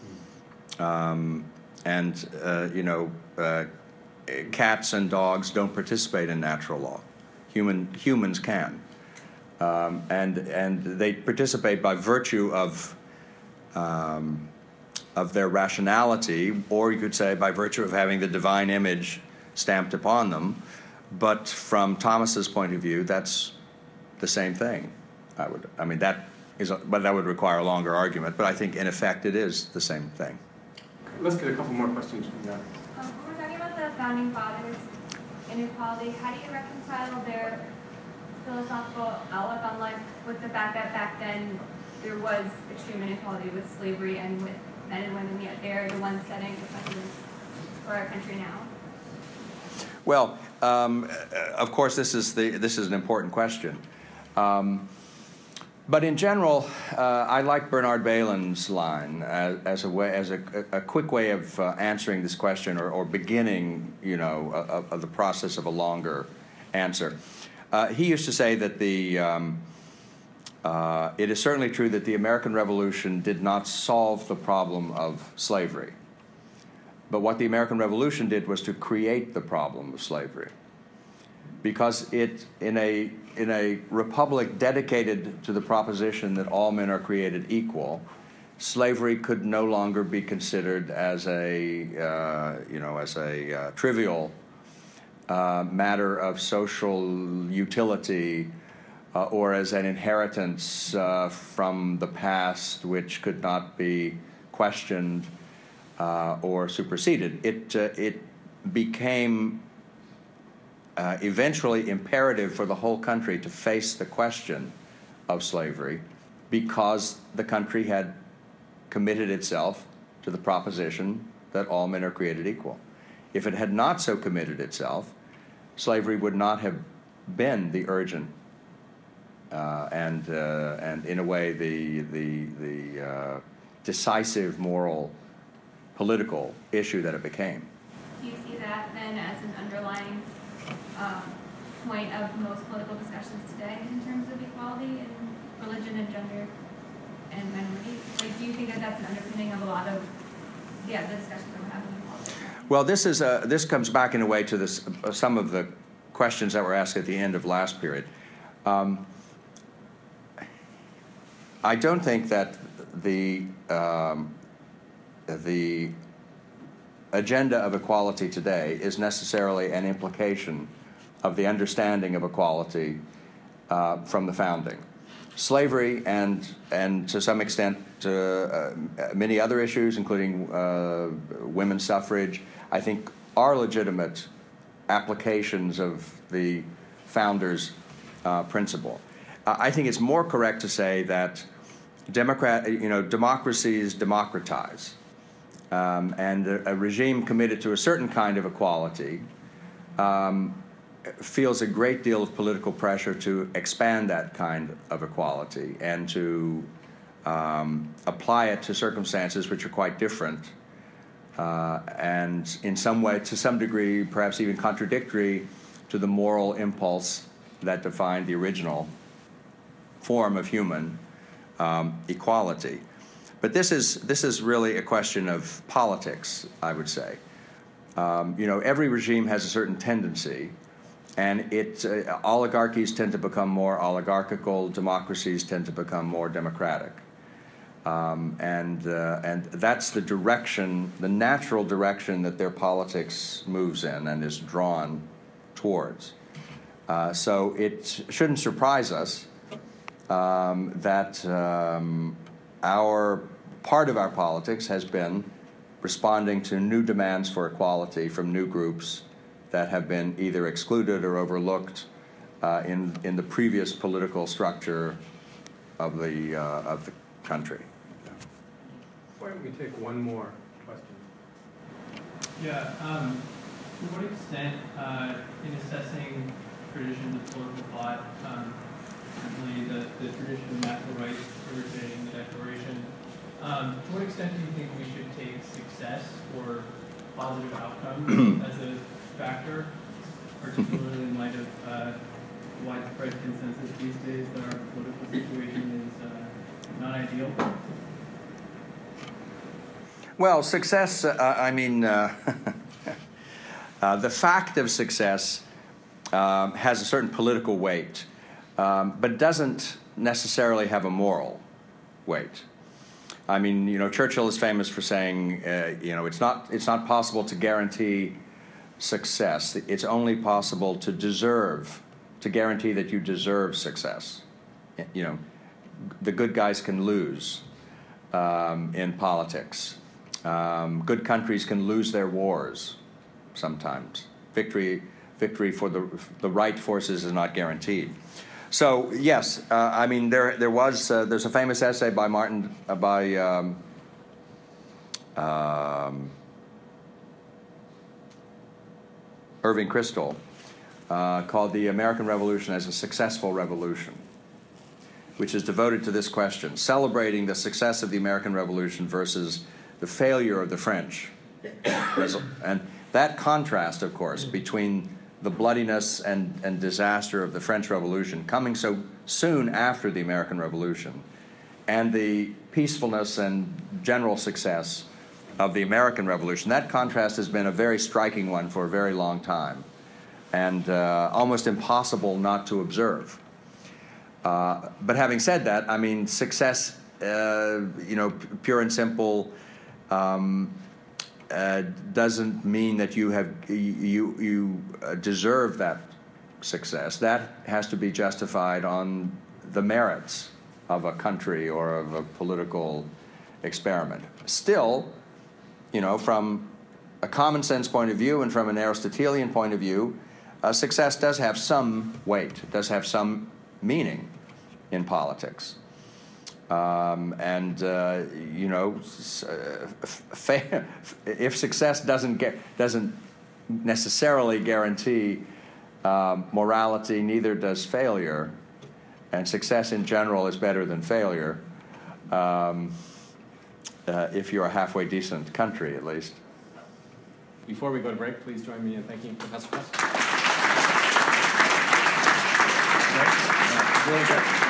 Um, and, uh, you know, uh, cats and dogs don't participate in natural law. Human, humans can. Um, and, and they participate by virtue of, um, of their rationality, or you could say by virtue of having the divine image stamped upon them. But from Thomas's point of view, that's the same thing. I would, I mean, that is, a, but that would require a longer argument. But I think, in effect, it is the same thing. Let's get a couple more questions from that. Um, when we're talking about the founding fathers inequality, how do you reconcile their philosophical outlook on life with the fact that back then there was extreme inequality with slavery and with men and women, yet they're the ones setting the precedents for our country now? Well, um, of course, this is the this is an important question. Um, but in general, uh, I like Bernard Bailyn's line as, as a way, as a, a quick way of uh, answering this question, or, or beginning, you know, of, of the process of a longer answer. Uh, he used to say that the um, uh, it is certainly true that the American Revolution did not solve the problem of slavery. But what the American Revolution did was to create the problem of slavery, because it, in a in a republic dedicated to the proposition that all men are created equal, slavery could no longer be considered as a uh, you know as a uh, trivial uh, matter of social utility, uh, or as an inheritance uh, from the past which could not be questioned Uh, or superseded. It uh, it became uh, eventually imperative for the whole country to face the question of slavery, because the country had committed itself to the proposition that all men are created equal. If it had not so committed itself, slavery would not have been the urgent uh, and uh, and in a way the the the uh, decisive moral political issue that it became. Do you see that then as an underlying um, point of most political discussions today in terms of equality and religion and gender and minority? Like, do you think that that's an underpinning of a lot of yeah the discussions that we're having in politics? Well, this is a, this comes back in a way to this uh, some of the questions that were asked at the end of last period. Um, I don't think that the um, the agenda of equality today is necessarily an implication of the understanding of equality uh, from the founding. Slavery and, and to some extent, uh, uh, many other issues, including uh, women's suffrage, I think are legitimate applications of the founders' uh, principle. Uh, I think it's more correct to say that democrat, you know, democracies democratize. Um, and a, a regime committed to a certain kind of equality um, feels a great deal of political pressure to expand that kind of equality and to um, apply it to circumstances which are quite different uh, and in some way, to some degree, perhaps even contradictory to the moral impulse that defined the original form of human um, equality. But this is this is really a question of politics, I would say. Um, you know, every regime has a certain tendency, and it uh, oligarchies tend to become more oligarchical, democracies tend to become more democratic, um, and uh, and that's the direction, the natural direction that their politics moves in and is drawn towards. Uh, so it shouldn't surprise us um, that um, our part of our politics has been responding to new demands for equality from new groups that have been either excluded or overlooked uh, in in the previous political structure of the uh, of the country. Why don't we take one more question? Yeah. Um, to what extent, uh, in assessing traditions of political thought, um, certainly the, the tradition of natural rights originating in the Declaration, um, to what extent do you think we should take success or positive outcomes as a factor, particularly in light of uh, widespread consensus these days that our political situation is uh, not ideal? Well, success, uh, I mean, uh, uh, the fact of success um, has a certain political weight, um, but doesn't necessarily have a moral weight. I mean, you know, Churchill is famous for saying, uh, you know, it's not it's not possible to guarantee success. It's only possible to deserve, to guarantee that you deserve success. You know, the good guys can lose um, in politics. Um, good countries can lose their wars sometimes. Victory, victory for the the right forces is not guaranteed. So yes, uh, I mean there there was uh, there's a famous essay by Martin uh, by um, um, Irving Kristol uh, called The American Revolution as a Successful Revolution, which is devoted to this question, celebrating the success of the American Revolution versus the failure of the French. And that contrast, of course, between the bloodiness and, and disaster of the French Revolution coming so soon after the American Revolution and the peacefulness and general success of the American Revolution, that contrast has been a very striking one for a very long time and uh, almost impossible not to observe. Uh, but having said that, I mean, success, uh, you know, pure and simple, um, uh, doesn't mean that you have you you uh, deserve that success. That has to be justified on the merits of a country or of a political experiment. Still, you know, from a common sense point of view and from an Aristotelian point of view, uh, success does have some weight, it does have some meaning in politics. Um, and, uh, you know, fa- if success doesn't, get, doesn't necessarily guarantee um, morality, neither does failure. And success in general is better than failure, um, uh, if you're a halfway decent country, at least. Before we go to break, please join me in thanking Professor Press. Really good.